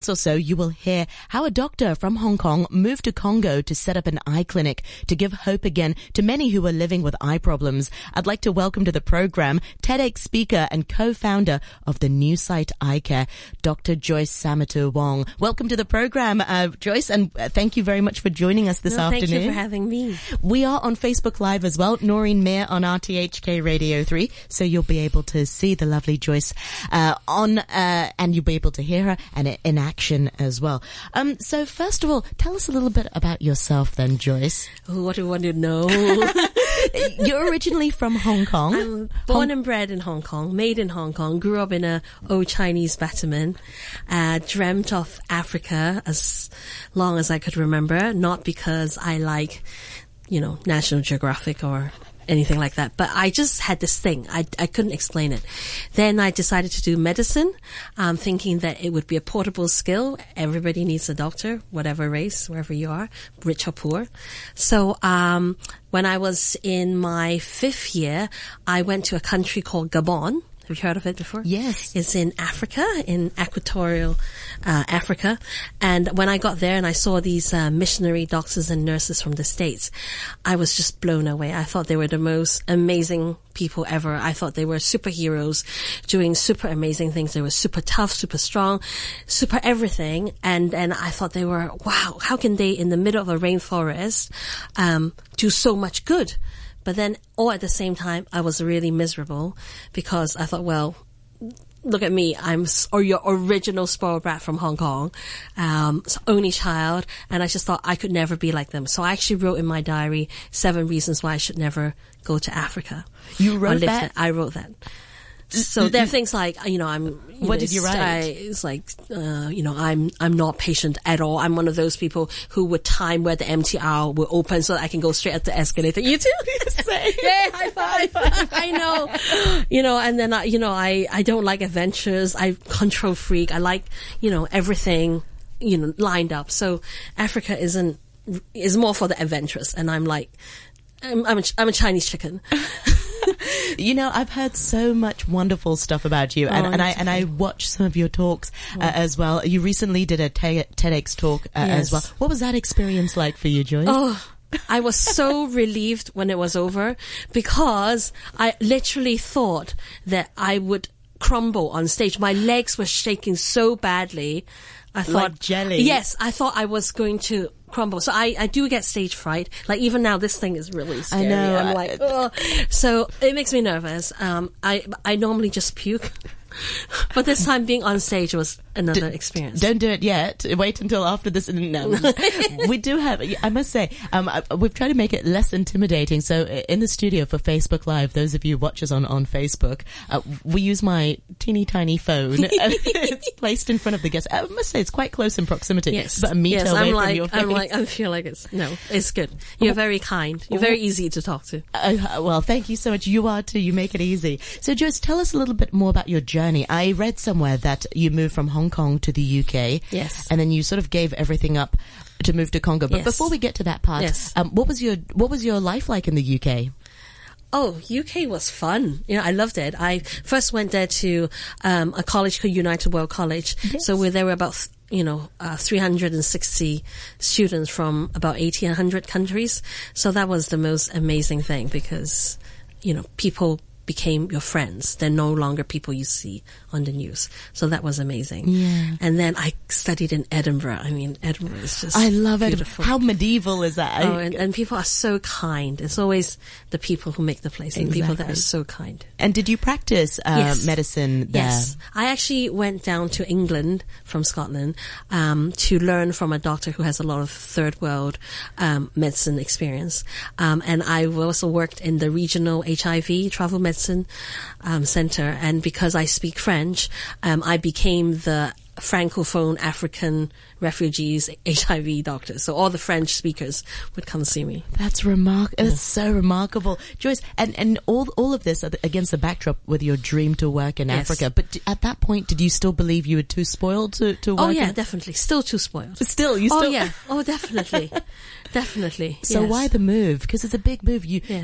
or so, you will hear how a doctor from Hong Kong moved to Congo to set up an eye clinic to give hope again to many who are living with eye problems. I'd like to welcome to the program TEDx speaker and co-founder of the New Sight Eye Care, Dr. Joyce Samater Wong. Welcome to the program, Joyce, and thank you very much for joining us this afternoon. Thank you for having me. We are on Facebook Live as well, Noreen Mayer on RTHK Radio 3, so you'll be able to see the lovely Joyce and you'll be able to hear her and in action as well. So first of all, tell us a little bit about yourself then, Joyce. Oh, what do you want to know? You're originally from Hong Kong. I'm born and bred in Hong Kong, made in Hong Kong, grew up in a old Chinese battlement, dreamt of Africa as long as I could remember, not because I like, National Geographic or anything like that, but I just had this thing. I couldn't explain it. Then I decided to do medicine, thinking that it would be a portable skill. Everybody needs a doctor, whatever race, wherever you are, rich or poor. So when I was in my 5th year, I went to a country called Gabon. Have you heard of it before? Yes. It's in Africa, in equatorial Africa. And when I got there and I saw these missionary doctors and nurses from the States, I was just blown away. I thought they were the most amazing people ever. I thought they were superheroes doing super amazing things. They were super tough, super strong, super everything. And I thought they were, wow, how can they in the middle of a rainforest do so much good? But then, all at the same time, I was really miserable because I thought, well, look at me. I'm your original spoiled brat from Hong Kong, only child. And I just thought I could never be like them. So I actually wrote in my diary 7 reasons why I should never go to Africa. You wrote that? I wrote that. So there are things like, what did you write? It's like, I'm not patient at all. I'm one of those people who would time where the MTR will open so that I can go straight up the escalator. You too? Yeah, high five. I know. And then, I don't like adventures. I control freak. I like, everything, lined up. So Africa is more for the adventurous. And I'm like, I'm a Chinese chicken. I've heard so much wonderful stuff about you, and I watched some of your talks as well. You recently did a TEDx talk as well. What was that experience like for you, Joyce? Oh, I was so relieved when it was over because I literally thought that I would crumble on stage. My legs were shaking so badly. I thought, like jelly. Yes, I thought I was going to crumble. So I do get stage fright. Like even now, this thing is really scary. I know. I'm like, ugh. So it makes me nervous. I normally just puke. But this time being on stage was another experience. Don't do it yet. Wait until after this. No. We do have, I must say, we've tried to make it less intimidating. So in the studio for Facebook Live, those of you who watch us on Facebook, we use my teeny tiny phone. It's placed in front of the guest. I must say it's quite close in proximity. Yes. But a meter away from your face. I feel like it's good. You're very kind. You're very easy to talk to. Well, thank you so much. You are too. You make it easy. So Joyce, tell us a little bit more about your journey. I read somewhere that you moved from Hong Kong to the UK. Yes. And then you sort of gave everything up to move to Congo. But before we get to that part, what was your life like in the UK? Oh, UK was fun. I loved it. I first went there to a college called United World College. Yes. So there were about 360 students from about 1,800 countries. So that was the most amazing thing because, people became your friends. They're no longer people you see on the news. So that was amazing. Yeah. And then I studied in Edinburgh. I mean, Edinburgh is just I love beautiful. Edinburgh. How medieval is that? Oh, and people are so kind. It's always the people who make the place and people that are so kind. And did you practice medicine there? Yes. I actually went down to England from Scotland to learn from a doctor who has a lot of third world medicine experience. And I also worked in the regional HIV travel medicine center. And because I speak French, I became the Francophone African refugees HIV doctor. So all the French speakers would come see me. That's remarkable. It's so remarkable. Joyce, and all of this against the backdrop with your dream to work in Africa. But at that point, did you still believe you were too spoiled to work? Oh yeah, definitely. Still too spoiled. Oh yeah. Oh, definitely. Definitely. So why the move? Because it's a big move. You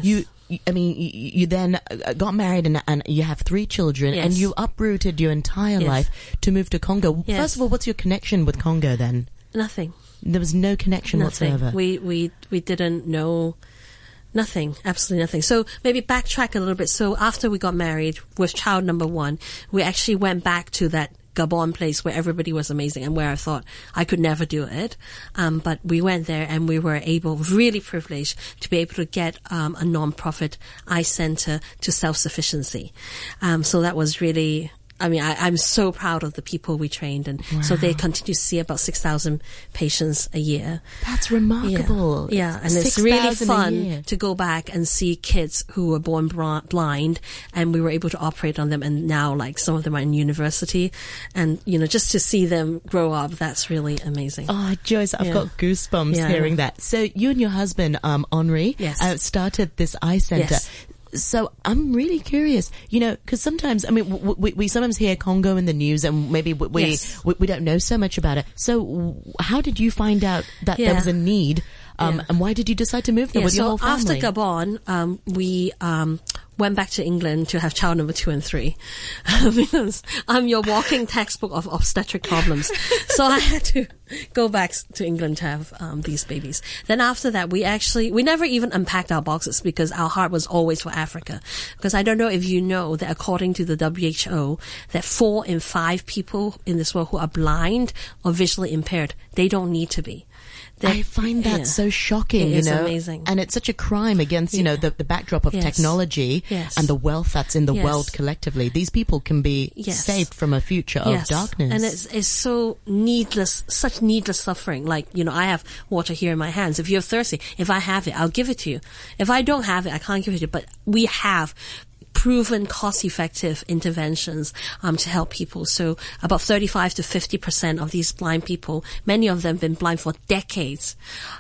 you then got married and you have 3 children, Yes. and you uprooted your entire Yes. life to move to Congo. Yes. First of all, what's your connection with Congo then? Nothing. There was no connection Nothing. whatsoever. We didn't know nothing, absolutely nothing. So maybe backtrack a little bit. So after we got married with child number 1, we actually went back to that Gabon place where everybody was amazing and where I thought I could never do it. But we went there and we were really privileged to be able to get a non-profit eye center to self-sufficiency. So that was really... I'm so proud of the people we trained, and so they continue to see about 6,000 patients a year. That's remarkable. Yeah, and it's really 6,000 a fun year. to go back and see kids who were born blind, and we were able to operate on them, and now like some of them are in university, and just to see them grow up, that's really amazing. Oh, Joyce, I've Yeah. got goosebumps Yeah. hearing that. So you and your husband, Henri, Yes. started this eye center. Yes. So I'm really curious, because sometimes, we sometimes hear Congo in the news, and maybe Yes. we don't know so much about it. So how did you find out that there Yeah. was a need, Yeah. and why did you decide to move there with your whole so after family? Gabon, we went back to England to have child number 2 and 3 because I'm your walking textbook of obstetric problems. So I had to go back to England to have these babies. Then after that, we never even unpacked our boxes because our heart was always for Africa. Because I don't know if you know that according to the WHO, that 4 in 5 people in this world who are blind or visually impaired, they don't need to be. I find that so shocking, It is amazing. and it's such a crime against, the backdrop of Yes. technology Yes. and the wealth that's in the Yes. world collectively. These people can be Yes. saved from a future of darkness. And it's so needless, such needless suffering. Like, I have water here in my hands. If you're thirsty, if I have it, I'll give it to you. If I don't have it, I can't give it to you. But we have proven cost-effective interventions to help people. So about 35 to 50% of these blind people, many of them have been blind for decades,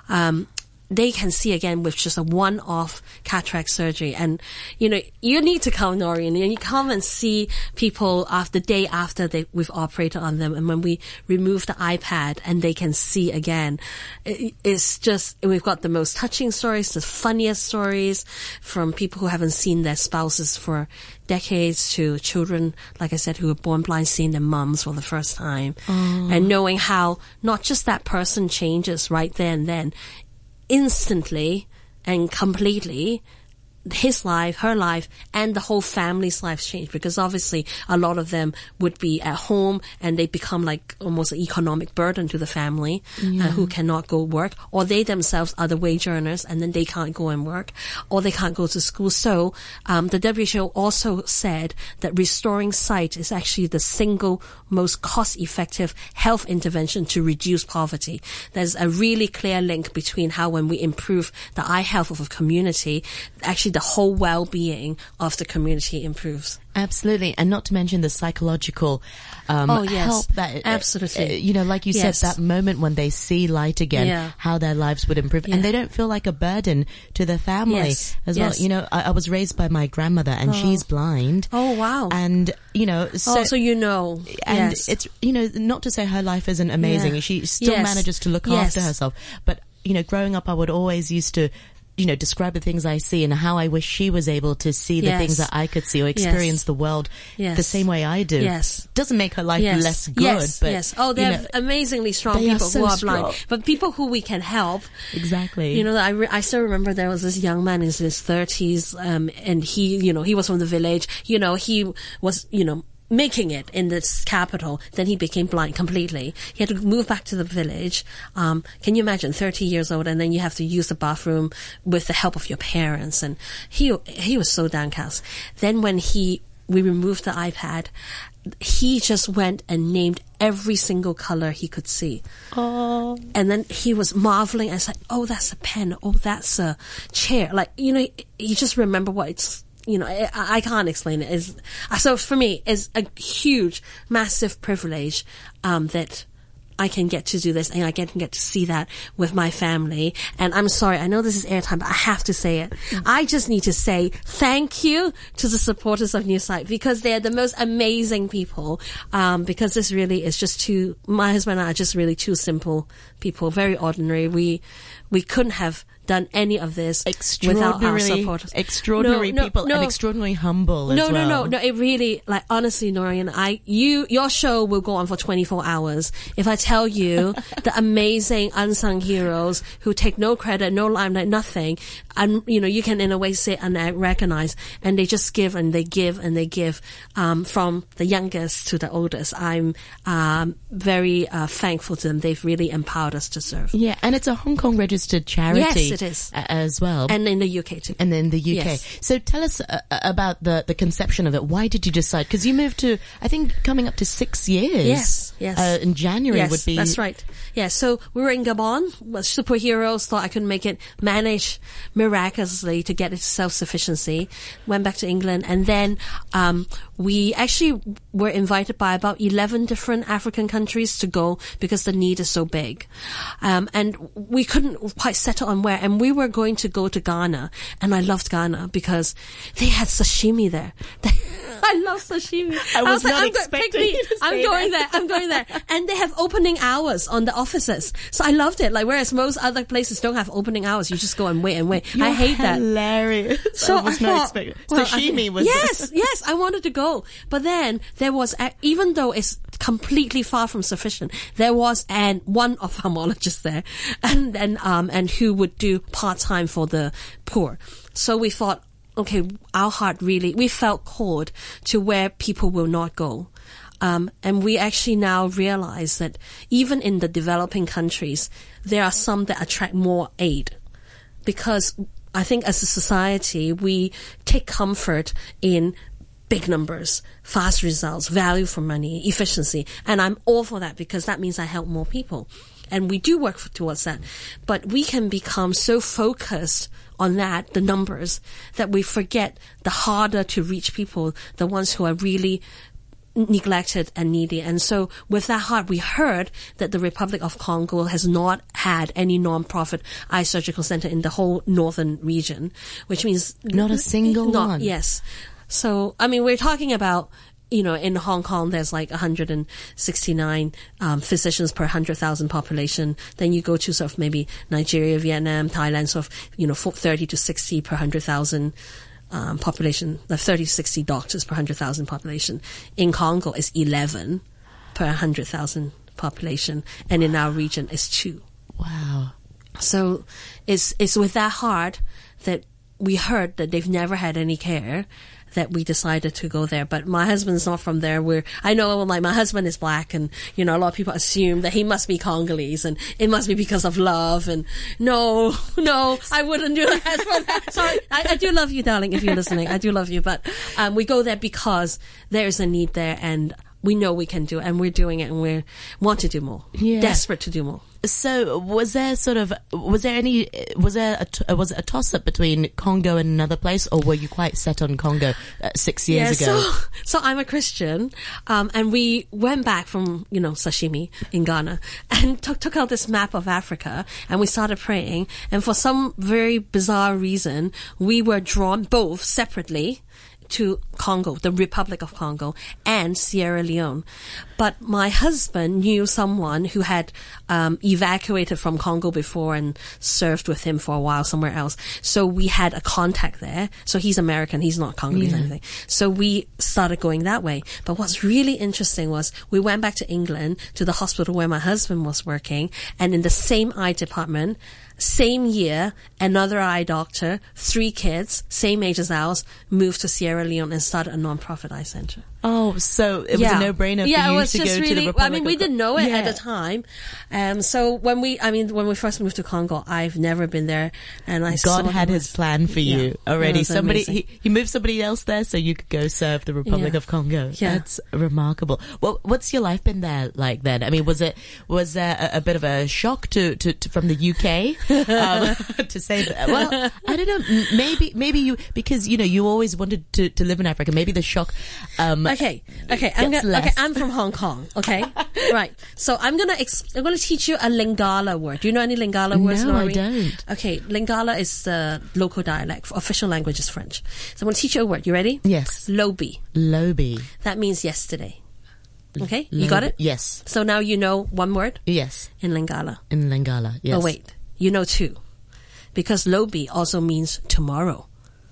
they can see again with just a one-off cataract surgery. And, you need to come, Noreen, and you come and see people the day after we've operated on them. And when we remove the iPad and they can see again, it's just, we've got the most touching stories, the funniest stories from people who haven't seen their spouses for decades to children, like I said, who were born blind, seeing their mums for the first time and knowing how not just that person changes right there and then, instantly and completely, his life, her life, and the whole family's lives change, because obviously a lot of them would be at home and they become like almost an economic burden to the family who cannot go work, or they themselves are the wage earners and then they can't go and work, or they can't go to school. So the WHO also said that restoring sight is actually the single most cost-effective health intervention to reduce poverty. There's a really clear link between how when we improve the eye health of a community, actually the whole well-being of the community improves. Absolutely, and not to mention the psychological help that absolutely. Like you said, that moment when they see light again, how their lives would improve, and they don't feel like a burden to their family as well. I was raised by my grandmother, and she's blind. Oh wow! And so and it's not to say her life isn't amazing. She still manages to look after herself, but growing up, I would always used to describe the things I see and how I wish she was able to see the things that I could see or experience the world the same way I do. Yes. Doesn't make her life less good, but oh, they're amazingly strong people who are blind, but people who we can help. Exactly. I still remember there was this young man in his 30s, and he was from the village. He was, making it in this capital. Then he became blind completely. He had to move back to the village. Can you imagine 30 years old, and then you have to use the bathroom with the help of your parents? And he was so downcast. Then when we removed the iPad, he just went and named every single color he could see. Oh. And then he was marveling and said, oh, that's a pen. Oh, that's a chair. Like, you just remember what it's, I can't explain it. So for me, it's a huge, massive privilege that I can get to do this, and I can get to see that with my family. And I'm sorry, I know this is airtime, but I have to say it. I just need to say thank you to the supporters of New Sight, because they're the most amazing people. Because this really is just my husband and I are just really two simple people, very ordinary. We couldn't have done any of this without our support. Extraordinary people and extraordinarily humble as well. No. It really, like, honestly, Noreen, your show will go on for 24 hours. If I tell you the amazing unsung heroes who take no credit, no limelight, nothing, and, you can in a way sit and recognize, and they just give and they give and they give, from the youngest to the oldest. I'm, very, thankful to them. They've really empowered us to serve. Yeah. And it's a Hong Kong registered charity. Yes, it is. As well. And in the UK too. And in the UK. Yes. So tell us about the conception of it. Why did you decide? Because you moved to, I think, coming up to 6 years. Yes. In January would be. That's right. Yeah. So we were in Gabon. Superheroes thought I couldn't manage miraculously to get it to self-sufficiency. Went back to England, and then we actually were invited by about 11 different African countries to go because the need is so big. And we couldn't quite settle on where. And we were going to go to Ghana, and I loved Ghana because they had sashimi there. I love sashimi. I was not expecting you to say I'm going there. And they have opening hours on the offices. So I loved it. Like, whereas most other places don't have opening hours, you just go and wait and wait. I hate that. Hilarious. So I was not expecting. Sashimi was. Yes, I wanted to go. But then there was, even though it's completely far from sufficient, there was one ophthalmologist there, and who would do part-time for the poor. So we thought, okay, our heart really, we felt called to where people will not go. And we actually now realize that even in the developing countries, there are some that attract more aid. Because I think as a society, we take comfort in big numbers, fast results, value for money, efficiency. And I'm all for that because that means I help more people. And we do work towards that. But we can become so focused on that, the numbers, that we forget the harder to reach people, the ones who are really neglected and needy. And so with that heart, we heard that the Republic of Congo has not had any non-profit eye surgical center in the whole northern region, which means not a single one. Yes. So, I mean, we're talking about, in Hong Kong, there's like 169 physicians per 100,000 population. Then you go to sort of maybe Nigeria, Vietnam, Thailand, sort of, 30 to 60 per 100,000 population, 30 to 60 doctors per 100,000 population. In Congo, it's 11 per 100,000 population. And in our region, it's 2. Wow. So it's with that heart that we heard that they've never had any care, that we decided to go there. But my husband's not from there. I know, like, my husband is black, and, a lot of people assume that he must be Congolese, and it must be because of love. And no, I wouldn't do that. Sorry. I do love you, darling, if you're listening. I do love you. But, we go there because there's a need there, and we know we can do it, and we're doing it, and we want to do more. Yeah. Desperate to do more. So was there a toss-up between Congo and another place, or were you quite set on Congo 6 years ago? So I'm a Christian, and we went back from, sashimi in Ghana, and took out this map of Africa, and we started praying, and for some very bizarre reason, we were drawn both separately to Congo, the Republic of Congo, and Sierra Leone. But my husband knew someone who had evacuated from Congo before and served with him for a while somewhere else. So we had a contact there. So he's American, he's not Congolese or anything. So we started going that way. But what's really interesting was we went back to England, to the hospital where my husband was working, and in the same eye department, same year, another eye doctor, 3 kids, same age as ours, moved to Sierra Leone and started a non-profit eye center. Oh, so it was a no-brainer for you to go to the Republic. We didn't know it at the time. So when we first moved to Congo, I've never been there, and God had his plan for you already. He moved somebody else there so you could go serve the Republic of Congo. Yeah. That's remarkable. Well, what's your life been there like then? I mean, was there a bit of a shock to from the UK to say that? Well, I don't know. Maybe you, because you always wanted to live in Africa. Maybe the shock. Okay. I'm from Hong Kong. Okay, right. So I'm gonna teach you a Lingala word. Do you know any Lingala words? No, I don't. Okay, Lingala is the local dialect. Official language is French. So I'm gonna teach you a word. You ready? Yes. Lobi. That means yesterday. Okay, you got it? Yes. So now you know one word? Yes. In Lingala. Yes. Oh wait, you know 2. because Lobi also means tomorrow.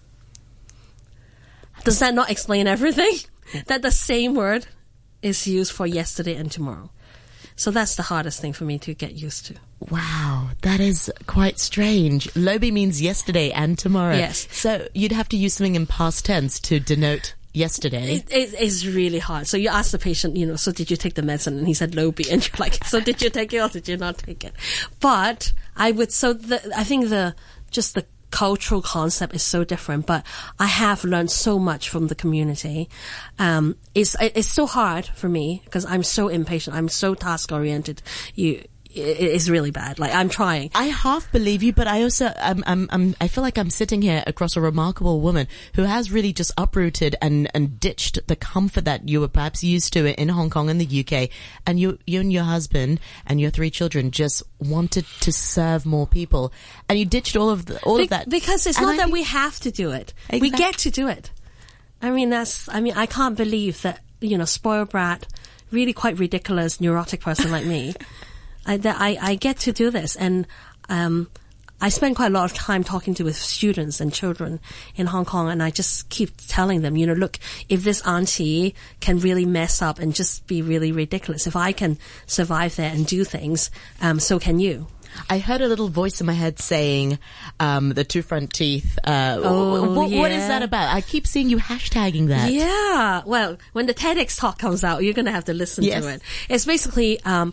Does that not explain everything? That the same word is used for yesterday and tomorrow. So that's the hardest thing for me to get used to. Wow, that is quite strange. Lobi means yesterday and tomorrow. Yes. So you'd have to use something in past tense to denote yesterday. It is really hard. So you ask the patient, so did you take the medicine? And he said Lobi. And you're like, so did you take it or did you not take it? But I think the cultural concept is so different, but I have learned so much from the community. It's so hard for me because I'm so impatient. I'm so task oriented. It's really bad. Like, I'm trying. I half believe you, but I also, I feel like I'm sitting here across a remarkable woman who has really just uprooted and ditched the comfort that you were perhaps used to in Hong Kong and the UK. And you and your husband and your 3 children just wanted to serve more people. And you ditched all of that. Because it's not that we have to do it. Exactly. We get to do it. I can't believe that, spoiled brat, really quite ridiculous, neurotic person like me, I get to do this, and I spend quite a lot of time talking with students and children in Hong Kong, and I just keep telling them, look, if this auntie can really mess up and just be really ridiculous, if I can survive there and do things, so can you. I heard a little voice in my head saying, the 2 front teeth. What is that about? I keep seeing you hashtagging that. Yeah. Well, when the TEDx talk comes out, you're going to have to listen to it. It's basically, our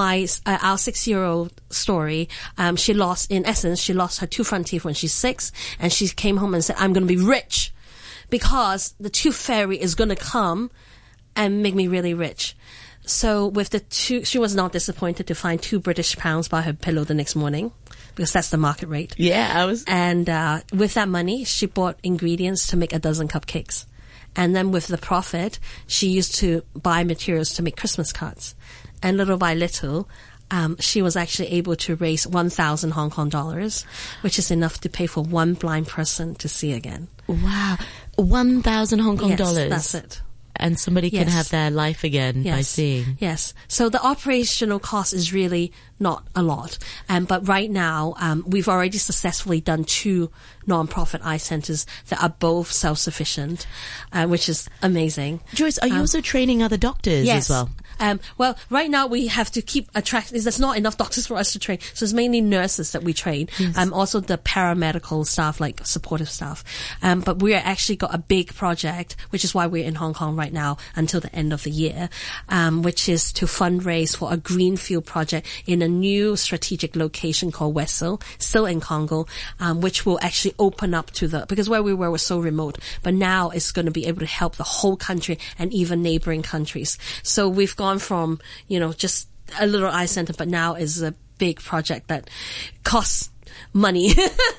6-year-old story. She lost her 2 front teeth when she's 6, and she came home and said, I'm going to be rich because the tooth fairy is going to come and make me really rich. So with she was not disappointed to find £2 by her pillow the next morning, because that's the market rate. Yeah, And with that money, she bought ingredients to make 12 cupcakes. And then with the profit, she used to buy materials to make Christmas cards. And little by little, she was actually able to raise 1,000 Hong Kong dollars, which is enough to pay for one blind person to see again. Wow. 1,000 Hong Kong dollars. Yes, that's it. And somebody can have their life again by seeing. Yes. So the operational cost is really not a lot. But right now, we've already successfully done 2 non-profit eye centers that are both self-sufficient, which is amazing. Joyce, are you also training other doctors as well? Well, right now we have to keep attracting. There's not enough doctors for us to train, so it's mainly nurses that we train. Yes. Also the paramedical staff, like supportive staff. But we are actually got a big project, which is why we're in Hong Kong right now until the end of the year, which is to fundraise for a greenfield project in a new strategic location called Wessel, still in Congo, which will actually open up because where we were was so remote, but now it's going to be able to help the whole country and even neighboring countries. So we've gone from, just a little eye center, but now is a big project that costs money.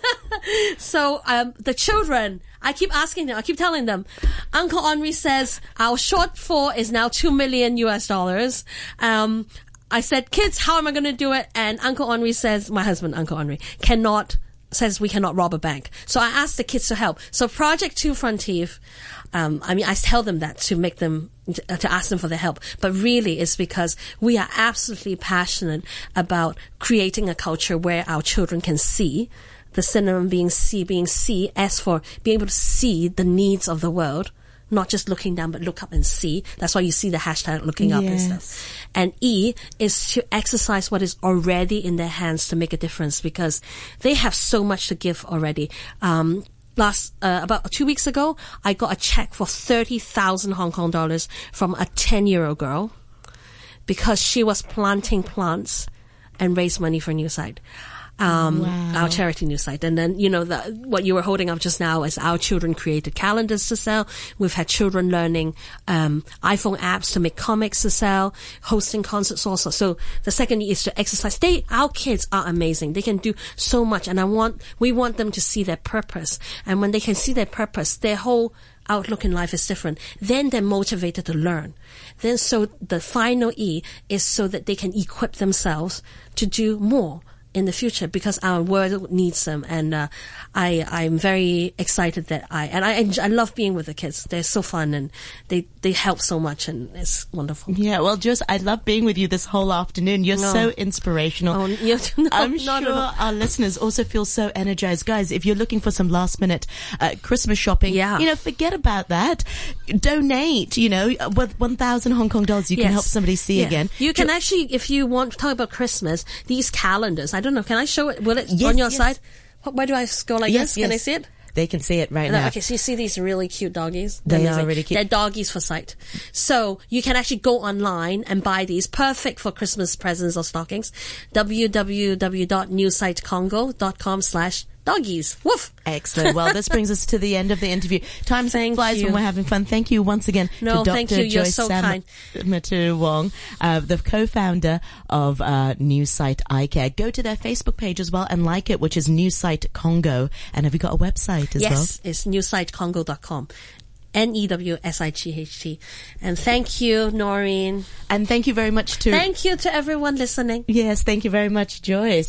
So, the children, I keep asking them, I keep telling them, Uncle Henri says our shortfall is now $2 million US. I said, kids, how am I going to do it? And Uncle Henri says, my husband, Uncle Henri, says we cannot rob a bank. So I asked the kids to help. So Project 2 Front Teeth, I tell them that to ask them for their help. But really it's because we are absolutely passionate about creating a culture where our children can see the cinema being as for being able to see the needs of the world. Not just looking down, but look up and see. That's why you see the hashtag looking up and stuff. And E is to exercise what is already in their hands to make a difference, because they have so much to give already. About 2 weeks ago, I got a check for 30,000 Hong Kong dollars from a 10-year-old girl because she was planting plants and raised money for New Sight. Our charity news site. And then, what you were holding up just now is our children created calendars to sell. We've had children learning, iPhone apps to make comics to sell, hosting concerts also. So the second is to exercise. Our kids are amazing. They can do so much. And we want them to see their purpose. And when they can see their purpose, their whole outlook in life is different. Then they're motivated to learn. Then so the final E is so that they can equip themselves to do more in the future because our world needs them. And I'm very excited that I love being with the kids. They're so fun and they help so much, and it's wonderful. Yeah, well, Joyce, I love being with you this whole afternoon. You're so inspirational. I'm sure our listeners also feel so energized. Guys, if you're looking for some last minute Christmas shopping, forget about that. Donate, with 1,000 Hong Kong dollars, you can help somebody see again. You can actually, if you want to talk about Christmas, these calendars, I don't know, can I show it? Will it on your side? Why do I go like this? Can I see it? They can see it now. Okay, so you see these really cute doggies? They are really cute. They're doggies for sight. So you can actually go online and buy these, perfect for Christmas presents or stockings. www.newsitecongo.com/doggies. Woof! Excellent. Well, this brings us to the end of the interview. Time flies when we're having fun. Thank you once again to Dr. Joyce Samatu Wong, the co-founder of New Sight Eye Care. Go to their Facebook page as well and like it, which is New Sight Congo. And have you got a website as well? Yes, it's newsitecongo.com. NEWSIGHT. And thank you, Noreen. And thank you very much Thank you to everyone listening. Yes, thank you very much, Joyce.